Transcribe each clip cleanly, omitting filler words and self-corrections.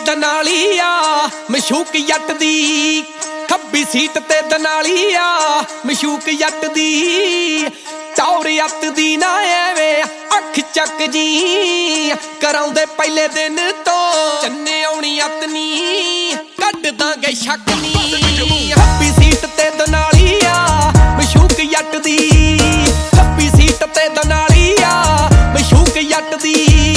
ਦਨਾਲੀ ਆ ਮਸ਼ੂਕ ਜੱਟ ਦੀ, ਖੱਬੀ ਸੀਟ ਤੇ ਦਨਾਲੀ ਆ ਮਸ਼ੂਕ ਜੱਟ ਦੀ। ਟੌਰ ਅੱਤ ਦੀ ਨਾ ਐਵੇਂ ਅੱਖ ਚੱਕ ਜੀ, ਕਰਾਉਂਦੇ ਪਹਿਲੇ ਦਿਨ ਤੋਂ ਚੰਨੇ ਆਉਣੀ ਅੱਤ ਨੀ, ਕੱਢ ਦਾਂਗੇ ਸ਼ੱਕ ਨੀ। ਖੱਬੀ ਸੀਟ ਤੇ ਦਨਾਲੀ ਆ ਮਸ਼ੂਕ ਜੱਟ ਦੀ, ਖੱਬੀ ਸੀਟ ਤੇ ਦਨਾਲੀ ਆ ਮਸ਼ੂਕ ਜੱਟ ਦੀ।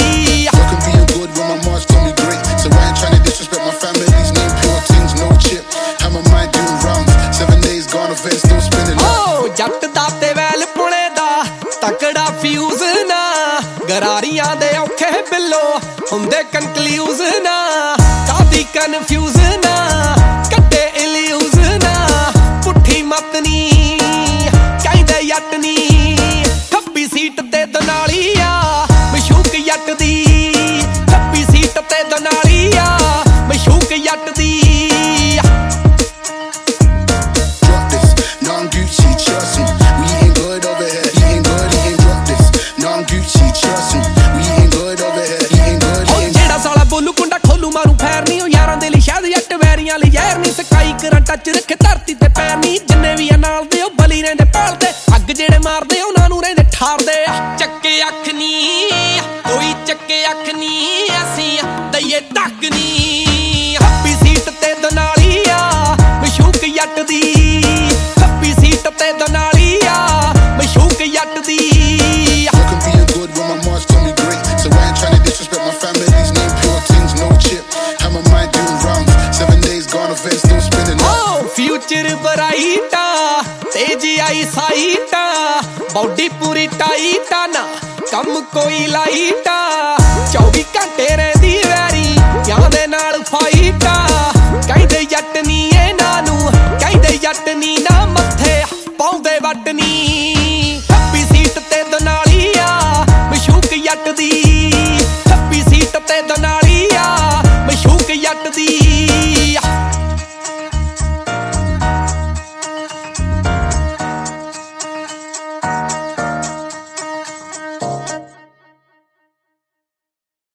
ਜੱਟ ਦਾ ਤੇ ਵੈਲ ਪੁਣੇ ਦਾ ਤਕੜਾ ਫਿਊਜ਼ ਨਾ, ਗਰਾਰੀਆਂ ਦੇ ਔਖੇ ਬਿੱਲੋ ਹੁੰਦੇ ਕਨਕਲਿਊਜ਼ ਨਾ। ਕਾਦੀ ਕਨਫਿਊਜ਼ ਨਾ ਕੱਢੇ ਇਲਿਊਜ਼ ਨਾ, ਪੁੱਠੀ ਮਤ ਨੀ ਕਹਿੰਦੇ ਜੱਟ ਨੀ। ਖੱਬੀ ਸੀਟ ਤੇ ਦਨਾਲੀ ਆ ਮਸ਼ੂਕ ਜੱਟ ਦੀ, ਖੱਬੀ ਸੀਟ ਤੇ ਦਨਾਲੀ ਆ ਮਸ਼ੂਕ ਜੱਟ ਦੀ। ਟੱਚ ਰੱਖੇ ਧਰਤੀ ਤੇ ਪੈਰ ਨੀ, ਜਿੰਨੇ ਵੀ ਆ ਨਾਲ ਦੇ ਉਹ ਬਲੀ ਰਹਿੰਦੇ ਭਾਲਦੇ, ਅੱਗ ਜਿਹੜੇ ਮਾਰਦੇ ਉਹਨਾਂ ਨੂੰ ਰਹਿੰਦੇ ਠਾਰਦੇ। ਚੱਕੇ ਅੱਖ ਨੀ ਕੋਈ ਚੱਕੇ ਅੱਖ ਨੀ, ਅਸੀਂ ਦਈਏ ਧੱਕ ਨੀ। ਖੱਬੀ ਸੀਟ ਤੇ ਦਨਾਲੀ ਆ ਮਸ਼ੂਕ ਜੱਟ ਦੀ, ਖੱਬੀ ਸੀਟ ਤੇ ਦਨਾਲੀ ਆ ਮਸ਼ੂਕ ਜੱਟ ਦੀ। ਫਿਊਚਰ ਬਰਾਈਟਾ ਤੇਜੀ ਆਈ ਸਾਈਟਾ, ਬੌਡੀ ਪੂਰੀ ਟਾਈਟਾ ਨਾ ਕੰਮ ਕੋਈ ਲਾਈਟਾ, 24 ਘੰਟੇ ਰਹਿ